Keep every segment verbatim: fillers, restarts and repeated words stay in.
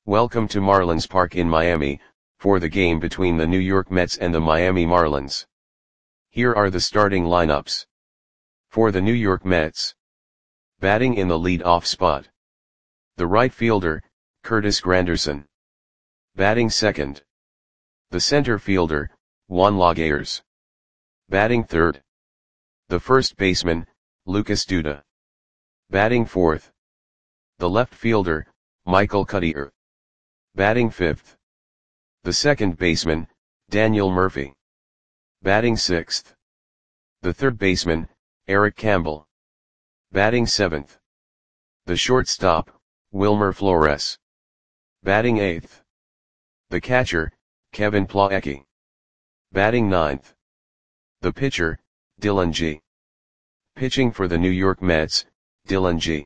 Welcome to Marlins Park in Miami, for the game between the New York Mets and the Miami Marlins. Here are the starting lineups. For the New York Mets. Batting in the lead-off spot. The right fielder, Curtis Granderson. Batting second. The center fielder, Juan Lagares. Batting third. The first baseman, Lucas Duda. Batting fourth. The left fielder, Michael Cuddyer. Batting fifth. The second baseman, Daniel Murphy. Batting sixth. The third baseman, Eric Campbell. Batting seventh. The shortstop, Wilmer Flores. Batting eighth. The catcher, Kevin Plawecki. Batting ninth. The pitcher, Dillon Gee. Pitching for the New York Mets, Dillon Gee.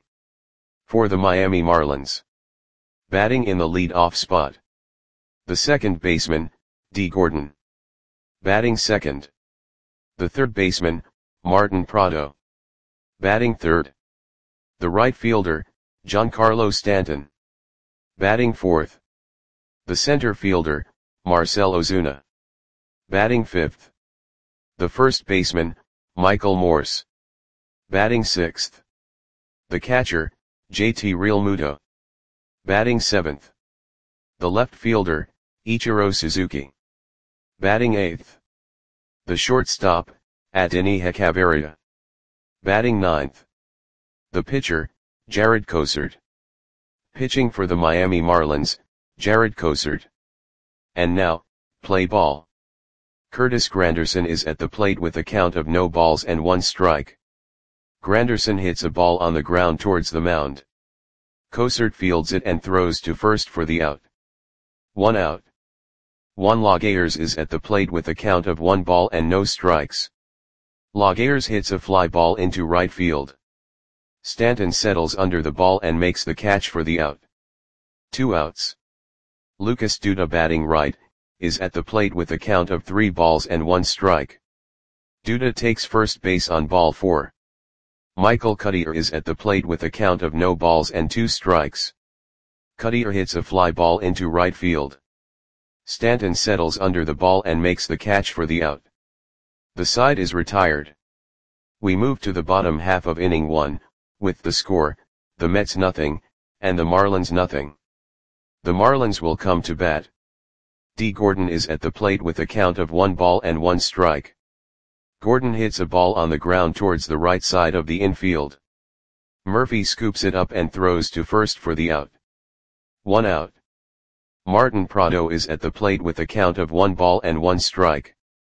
For the Miami Marlins. Batting in the lead-off spot. The second baseman, Dee Gordon. Batting second. The third baseman, Martin Prado. Batting third. The right fielder, Giancarlo Stanton. Batting fourth. The center fielder, Marcell Ozuna. Batting fifth. The first baseman, Michael Morse. Batting sixth. The catcher, J T Realmuto. Batting seventh. The left fielder, Ichiro Suzuki. Batting eighth. The shortstop, Adeiny Hechavarria. Batting ninth. The pitcher, Jarred Cosart. Pitching for the Miami Marlins, Jarred Cosart. And now, play ball. Curtis Granderson is at the plate with a count of no balls and one strike. Granderson hits a ball on the ground towards the mound. Cosart fields it and throws to first for the out. One out. Juan Lagares is at the plate with a count of one ball and no strikes. Lagares hits a fly ball into right field. Stanton settles under the ball and makes the catch for the out. Two outs. Lucas Duda, batting right, is at the plate with a count of three balls and one strike. Duda takes first base on ball four. Michael Cuddyer is at the plate with a count of no balls and two strikes. Cuddyer hits a fly ball into right field. Stanton settles under the ball and makes the catch for the out. The side is retired. We move to the bottom half of inning one, with the score, the Mets nothing, and the Marlins nothing. The Marlins will come to bat. Dee Gordon is at the plate with a count of one ball and one strike. Gordon hits a ball on the ground towards the right side of the infield. Murphy scoops it up and throws to first for the out. One out. Martin Prado is at the plate with a count of one ball and one strike.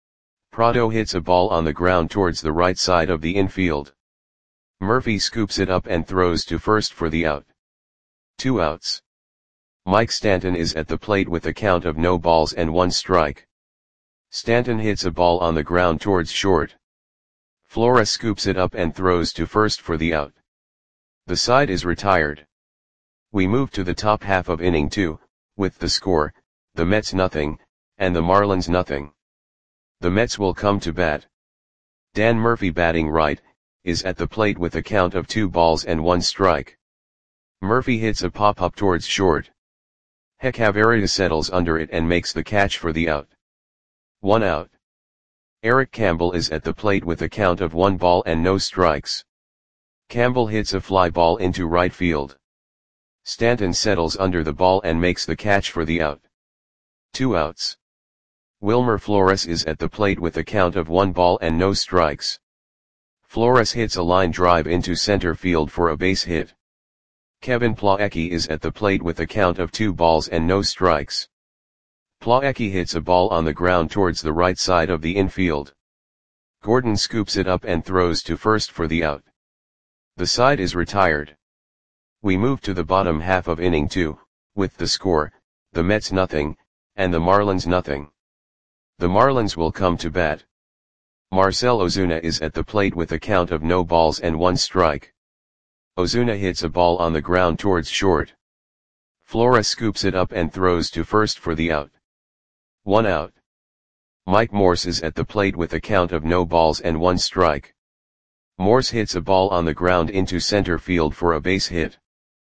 Prado hits a ball on the ground towards the right side of the infield. Murphy scoops it up and throws to first for the out. Two outs. Mike Stanton is at the plate with a count of no balls and one strike. Stanton hits a ball on the ground towards short. Flores scoops it up and throws to first for the out. The side is retired. We move to the top half of inning two, with the score, the Mets nothing, and the Marlins nothing. The Mets will come to bat. Dan Murphy, batting right, is at the plate with a count of two balls and one strike. Murphy hits a pop-up towards short. Hechavarria settles under it and makes the catch for the out. One out. Eric Campbell is at the plate with a count of one ball and no strikes. Campbell hits a fly ball into right field. Stanton settles under the ball and makes the catch for the out. Two outs. Wilmer Flores is at the plate with a count of one ball and no strikes. Flores hits a line drive into center field for a base hit. Kevin Plawecki is at the plate with a count of two balls and no strikes. Plawecki hits a ball on the ground towards the right side of the infield. Gordon scoops it up and throws to first for the out. The side is retired. We move to the bottom half of inning two, with the score, the Mets nothing, and the Marlins nothing. The Marlins will come to bat. Marcell Ozuna is at the plate with a count of no balls and one strike. Ozuna hits a ball on the ground towards short. Flores scoops it up and throws to first for the out. One out. Mike Morse is at the plate with a count of no balls and one strike. Morse hits a ball on the ground into center field for a base hit.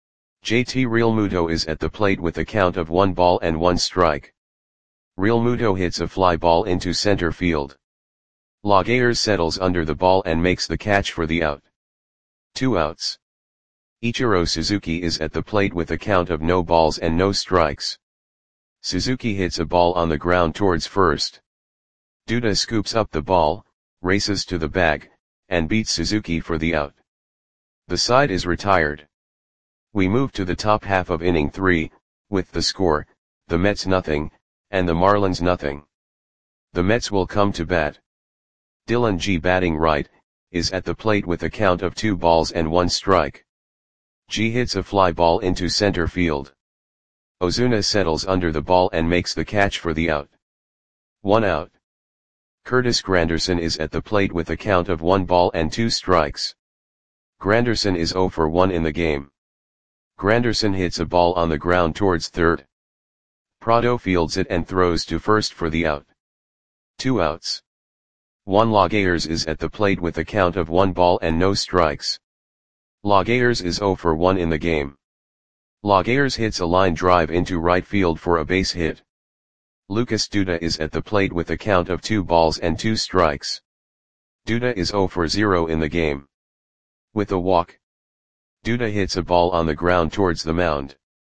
J T Realmuto is at the plate with a count of one ball and one strike. Realmuto hits a fly ball into center field. Laguerre settles under the ball and makes the catch for the out. Two outs. Ichiro Suzuki is at the plate with a count of no balls and no strikes. Suzuki hits a ball on the ground towards first. Duda scoops up the ball, races to the bag, and beats Suzuki for the out. The side is retired. We move to the top half of inning three, with the score, the Mets nothing, and the Marlins nothing. The Mets will come to bat. Dylan G batting right, is at the plate with a count of two balls and one strike. G hits a fly ball into center field. Ozuna settles under the ball and makes the catch for the out. One out. Curtis Granderson is at the plate with a count of one ball and two strikes. Granderson is zero for one in the game. Granderson hits a ball on the ground towards third. Prado fields it and throws to first for the out. Two outs. Juan Laguerre is at the plate with a count of one ball and no strikes. Laguerre is zero for one in the game. Laguerre hits a line drive into right field for a base hit. Lucas Duda is at the plate with a count of two balls and two strikes. Duda is zero for zero in the game. With a walk, Duda hits a ball on the ground towards the mound.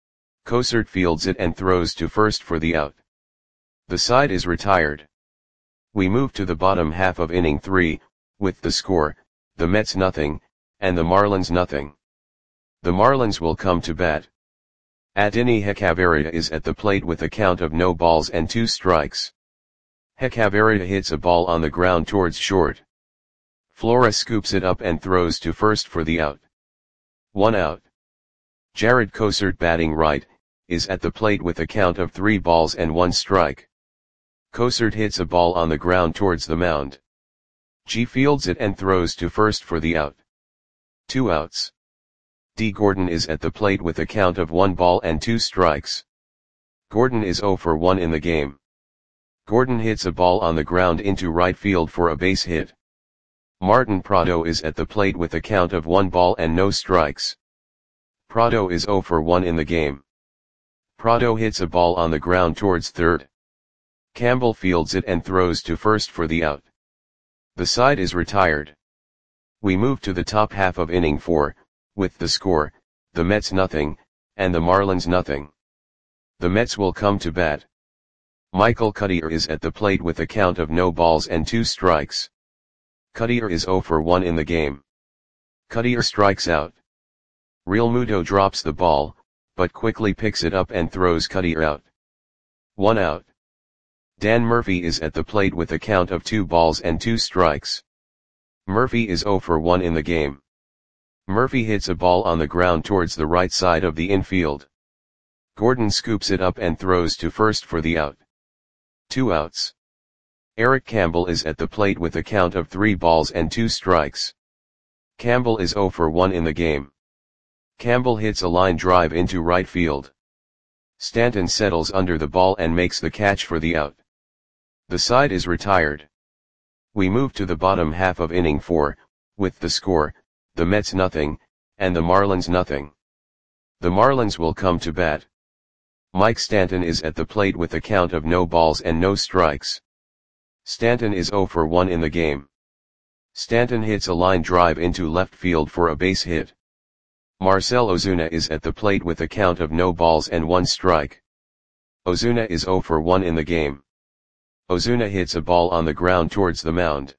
Cosart fields it and throws to first for the out. The side is retired. We move to the bottom half of inning three, with the score, the Mets nothing, and the Marlins nothing. The Marlins will come to bat. Adeiny Hechavarria is at the plate with a count of no balls and two strikes. Hechavarria hits a ball on the ground towards short. Flora scoops it up and throws to first for the out. One out. Jared Cosart batting right, is at the plate with a count of three balls and one strike. Cosart hits a ball on the ground towards the mound. G fields it and throws to first for the out. Two outs. D. Gordon is at the plate with a count of one ball and two strikes. Gordon is zero for one in the game. Gordon hits a ball on the ground into right field for a base hit. Martin Prado is at the plate with a count of one ball and no strikes. Prado is zero for one in the game. Prado hits a ball on the ground towards third. Campbell fields it and throws to first for the out. The side is retired. We move to the top half of inning four, with the score, the Mets nothing, and the Marlins nothing. The Mets will come to bat. Michael Cuddyer is at the plate with a count of no balls and two strikes. Cuddyer is zero for one in the game. Cuddyer strikes out. Realmuto drops the ball, but quickly picks it up and throws Cuddyer out. One out. Dan Murphy is at the plate with a count of two balls and two strikes. Murphy is zero for one in the game. Murphy hits a ball on the ground towards the right side of the infield. Gordon scoops it up and throws to first for the out. Two outs. Eric Campbell is at the plate with a count of three balls and two strikes. Campbell is zero for one in the game. Campbell hits a line drive into right field. Stanton settles under the ball and makes the catch for the out. The side is retired. We move to the bottom half of inning four, with the score, the Mets nothing, and the Marlins nothing. The Marlins will come to bat. Mike Stanton is at the plate with a count of no balls and no strikes. Stanton is zero for one in the game. Stanton hits a line drive into left field for a base hit. Marcell Ozuna is at the plate with a count of no balls and one strike. Ozuna is zero for one in the game. Ozuna hits a ball on the ground towards the mound.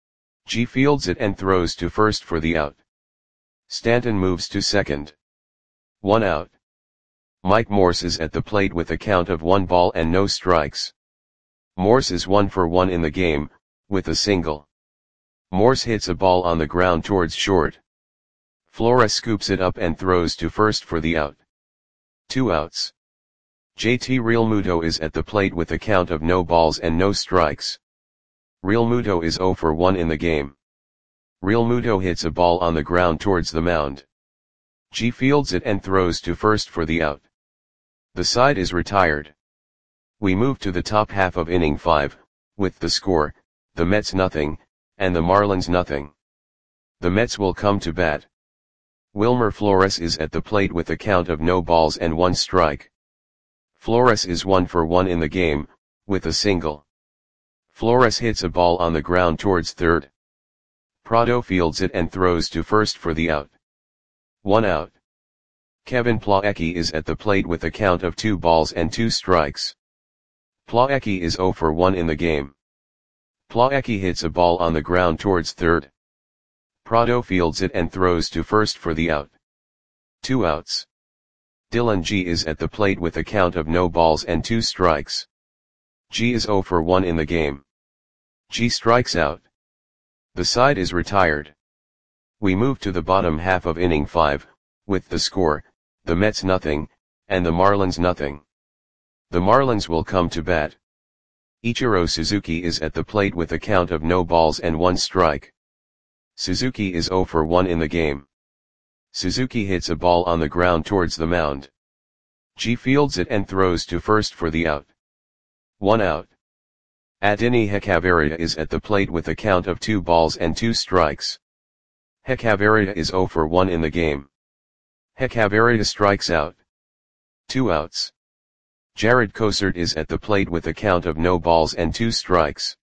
G fields it and throws to first for the out. Stanton moves to second. One out. Mike Morse is at the plate with a count of one ball and no strikes. Morse is one for one in the game, with a single. Morse hits a ball on the ground towards short. Flora scoops it up and throws to first for the out. Two outs. J T Realmuto is at the plate with a count of no balls and no strikes. Realmuto is zero for one in the game. Realmuto hits a ball on the ground towards the mound. G fields it and throws to first for the out. The side is retired. We move to the top half of inning five, with the score, the Mets nothing, and the Marlins nothing. The Mets will come to bat. Wilmer Flores is at the plate with a count of no balls and one strike. Flores is one for one in the game, with a single. Flores hits a ball on the ground towards third. Prado fields it and throws to first for the out. One out. Kevin Plawecki is at the plate with a count of two balls and two strikes. Plawecki is zero for one in the game. Plawecki hits a ball on the ground towards third. Prado fields it and throws to first for the out. Two outs. Dylan G is at the plate with a count of no balls and two strikes. G is zero for one in the game. G strikes out. The side is retired. We move to the bottom half of inning five, with the score, the Mets nothing, and the Marlins nothing. The Marlins will come to bat. Ichiro Suzuki is at the plate with a count of no balls and one strike. Suzuki is zero for one in the game. Suzuki hits a ball on the ground towards the mound. G fields it and throws to first for the out. One out. Adeiny Hechavarria is at the plate with a count of two balls and two strikes. Hechavarria is zero for one in the game. Hechavarria strikes out. Two outs. Jared Cosart is at the plate with a count of no balls and two strikes.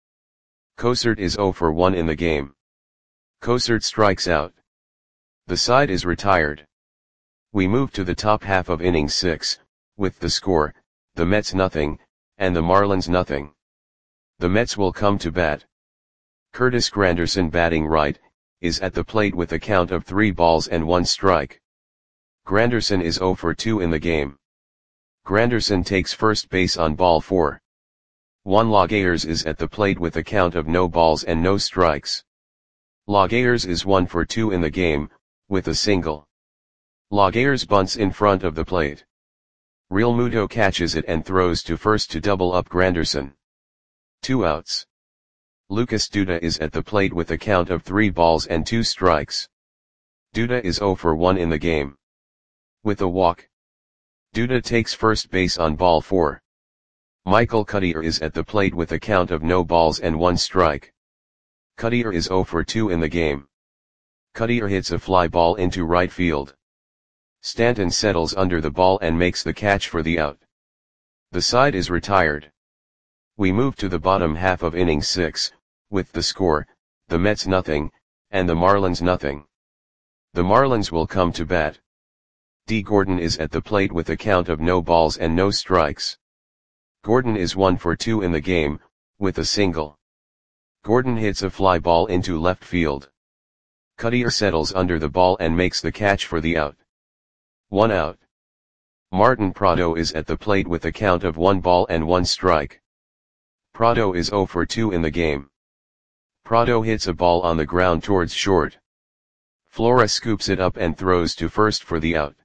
Cosart is zero for one in the game. Cosart strikes out. The side is retired. We move to the top half of inning six, with the score, the Mets nothing, and the Marlins nothing. The Mets will come to bat. Curtis Granderson, batting right, is at the plate with a count of three balls and one strike. Granderson is zero for two in the game. Granderson takes first base on ball four. Juan Lagares is at the plate with a count of no balls and no strikes. Lagares is one for two in the game, with a single. Lagares bunts in front of the plate. Realmuto catches it and throws to first to double up Granderson. Two outs. Lucas Duda is at the plate with a count of three balls and two strikes. Duda is zero for one in the game. With a walk. Duda takes first base on ball four. Michael Cuddyer is at the plate with a count of no balls and one strike. Cuddyer is zero for two in the game. Cuddyer hits a fly ball into right field. Stanton settles under the ball and makes the catch for the out. The side is retired. We move to the bottom half of inning six, with the score, the Mets nothing, and the Marlins nothing. The Marlins will come to bat. D. Gordon is at the plate with a count of no balls and no strikes. Gordon is one for two in the game, with a single. Gordon hits a fly ball into left field. Cuddyer settles under the ball and makes the catch for the out. One out. Martin Prado is at the plate with a count of one ball and one strike. Prado is zero for two in the game. Prado hits a ball on the ground towards short. Flores scoops it up and throws to first for the out.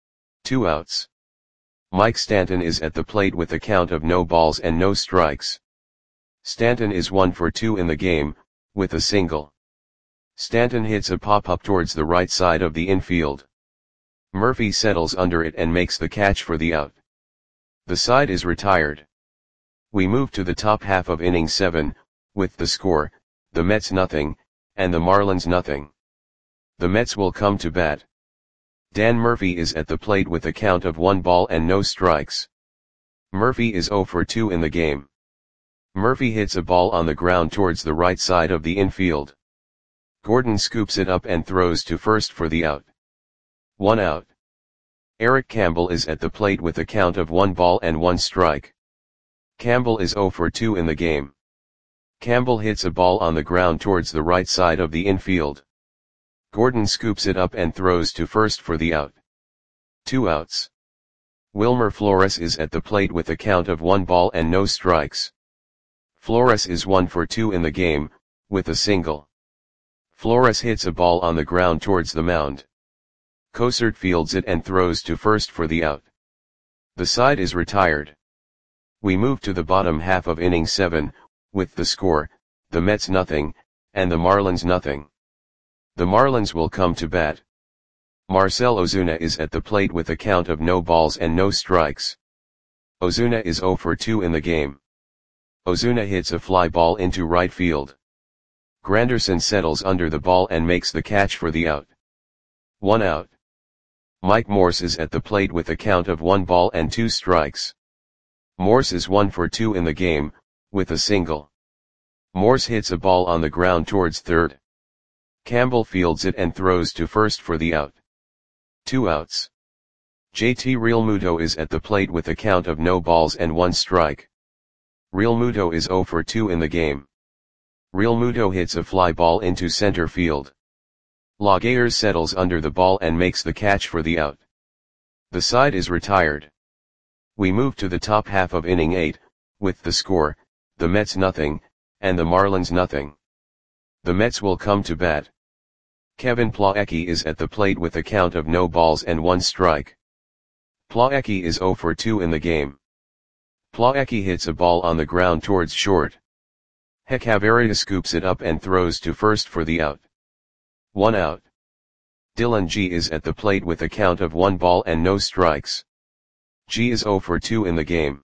Two outs. Mike Stanton is at the plate with a count of no balls and no strikes. Stanton is one for two in the game, with a single. Stanton hits a pop-up towards the right side of the infield. Murphy settles under it and makes the catch for the out. The side is retired. We move to the top half of inning seven, with the score, the Mets nothing, and the Marlins nothing. The Mets will come to bat. Dan Murphy is at the plate with a count of one ball and no strikes. Murphy is zero for two in the game. Murphy hits a ball on the ground towards the right side of the infield. Gordon scoops it up and throws to first for the out. One out. Eric Campbell is at the plate with a count of one ball and one strike. Campbell is zero for two in the game. Campbell hits a ball on the ground towards the right side of the infield. Gordon scoops it up and throws to first for the out. Two outs. Wilmer Flores is at the plate with a count of one ball and no strikes. Flores is one for two in the game, with a single. Flores hits a ball on the ground towards the mound. Cosart fields it and throws to first for the out. The side is retired. We move to the bottom half of inning seven, with the score, the Mets nothing, and the Marlins nothing. The Marlins will come to bat. Marcell Ozuna is at the plate with a count of no balls and no strikes. Ozuna is zero for two in the game. Ozuna hits a fly ball into right field. Granderson settles under the ball and makes the catch for the out. One out. Mike Morse is at the plate with a count of one ball and two strikes. Morse is one for two in the game, with a single. Morse hits a ball on the ground towards third. Campbell fields it and throws to first for the out. Two outs. J T Realmuto is at the plate with a count of no balls and one strike. Realmuto is zero for two in the game. Realmuto hits a fly ball into center field. Laguerre settles under the ball and makes the catch for the out. The side is retired. We move to the top half of inning eight, with the score, the Mets nothing, and the Marlins nothing. The Mets will come to bat. Kevin Plawecki is at the plate with a count of no balls and one strike. Plawecki is zero for two in the game. Plawecki hits a ball on the ground towards short. Hechavarria scoops it up and throws to first for the out. One out. Dylan G is at the plate with a count of one ball and no strikes. G is zero for two in the game.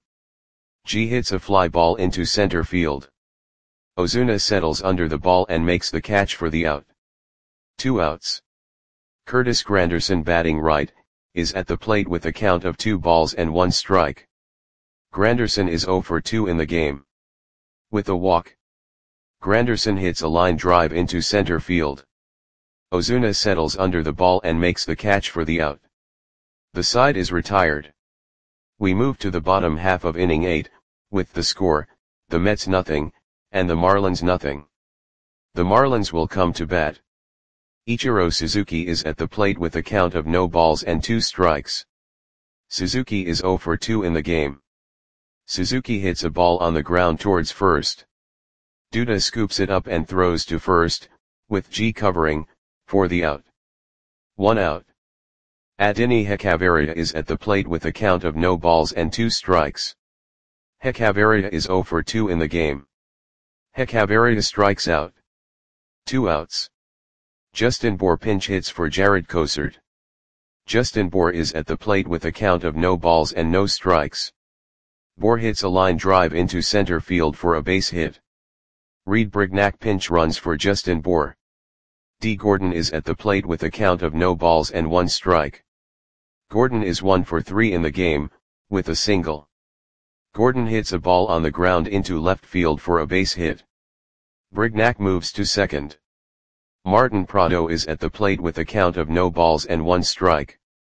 G hits a fly ball into center field. Ozuna settles under the ball and makes the catch for the out. Two outs. Curtis Granderson, batting right, is at the plate with a count of two balls and one strike. Granderson is zero for two in the game. With a walk. Granderson hits a line drive into center field. Ozuna settles under the ball and makes the catch for the out. The side is retired. We move to the bottom half of inning eight, with the score, the Mets nothing, and the Marlins nothing. The Marlins will come to bat. Ichiro Suzuki is at the plate with a count of no balls and two strikes. Suzuki is zero for two in the game. Suzuki hits a ball on the ground towards first. Duda scoops it up and throws to first, with G covering, for the out. One out. Adeiny Hechavarria is at the plate with a count of no balls and two strikes. Hechavarria is zero for two in the game. Hechavarria strikes out. Two outs. Justin Bour pinch hits for Jared Cosart. Justin Bour is at the plate with a count of no balls and no strikes. Bour hits a line drive into center field for a base hit. Reed Brignac pinch runs for Justin Bour. D. Gordon is at the plate with a count of no balls and one strike. Gordon is one for three in the game, with a single. Gordon hits a ball on the ground into left field for a base hit. Brignac moves to second. Martin Prado is at the plate with a count of no balls and one strike.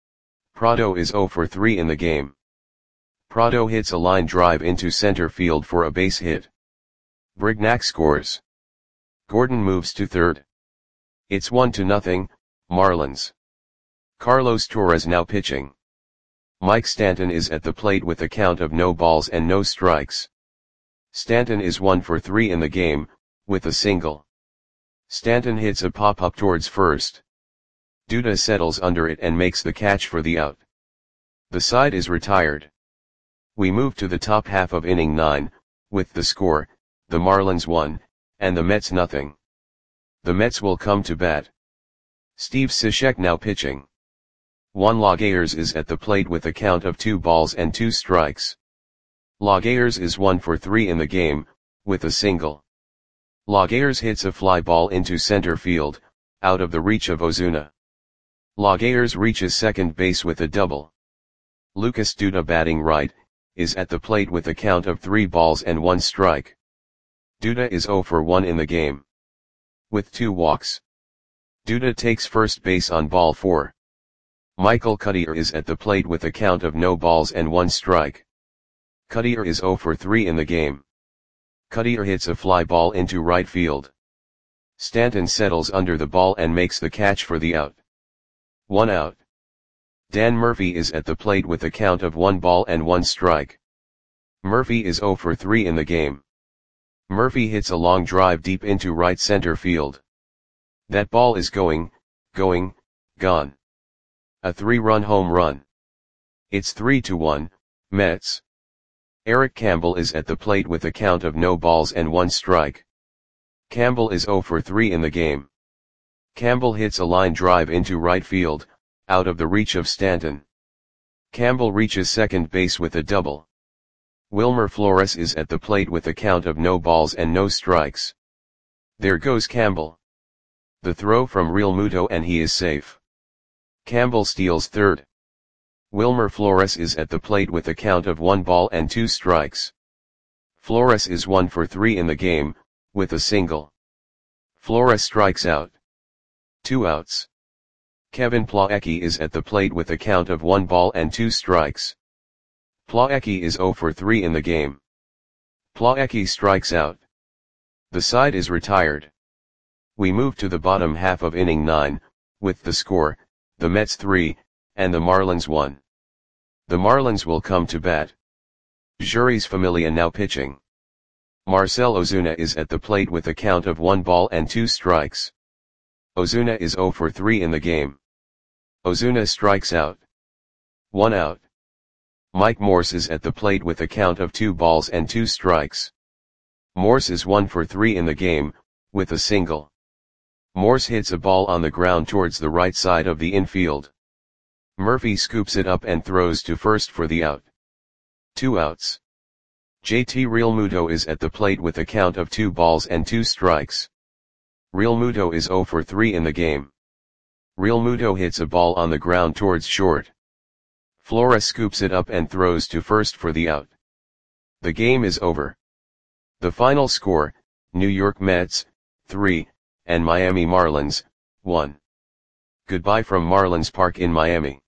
Prado is zero for three in the game. Prado hits a line drive into center field for a base hit. Brignac scores. Gordon moves to third. It's one to nothing, Marlins. Carlos Torres now pitching. Mike Stanton is at the plate with a count of no balls and no strikes. Stanton is one for three in the game, with a single. Stanton hits a pop-up towards first. Duda settles under it and makes the catch for the out. The side is retired. We move to the top half of inning nine, with the score, the Marlins one, and the Mets nothing. The Mets will come to bat. Steve Cishek now pitching. Juan Laguerre is at the plate with a count of two balls and two strikes. Laguerre is one for three in the game, with a single. Laguerre hits a fly ball into center field, out of the reach of Ozuna. Laguerre reaches second base with a double. Lucas Duda, batting right, is at the plate with a count of three balls and one strike. Duda is zero for one in the game. With two walks. Duda takes first base on ball four. Michael Cuddyer is at the plate with a count of no balls and one strike. Cuddyer is zero for three in the game. Cuddyer hits a fly ball into right field. Stanton settles under the ball and makes the catch for the out. One out. Dan Murphy is at the plate with a count of one ball and one strike. Murphy is zero for three in the game. Murphy hits a long drive deep into right center field. That ball is going, going, gone. A three-run home run. It's three to one, Mets. Eric Campbell is at the plate with a count of no balls and one strike. Campbell is zero for three in the game. Campbell hits a line drive into right field, out of the reach of Stanton. Campbell reaches second base with a double. Wilmer Flores is at the plate with a count of no balls and no strikes. There goes Campbell. The throw from Realmuto and he is safe. Campbell steals third. Wilmer Flores is at the plate with a count of one ball and two strikes. Flores is one for three in the game, with a single. Flores strikes out. Two outs. Kevin Plawecki is at the plate with a count of one ball and two strikes. Plawecki is zero for three in the game. Plawecki strikes out. The side is retired. We move to the bottom half of inning nine, with the score, the Mets three, and the Marlins one. The Marlins will come to bat. Jeurys Familia now pitching. Marcell Ozuna is at the plate with a count of one ball and two strikes. Ozuna is zero for three in the game. Ozuna strikes out. One out. Mike Morse is at the plate with a count of two balls and two strikes. Morse is one for three in the game, with a single. Morse hits a ball on the ground towards the right side of the infield. Murphy scoops it up and throws to first for the out. Two outs. J T Realmuto is at the plate with a count of two balls and two strikes. Realmuto is zero for three in the game. Realmuto hits a ball on the ground towards short. Flores scoops it up and throws to first for the out. The game is over. The final score, New York Mets, three, and Miami Marlins, one. Goodbye from Marlins Park in Miami.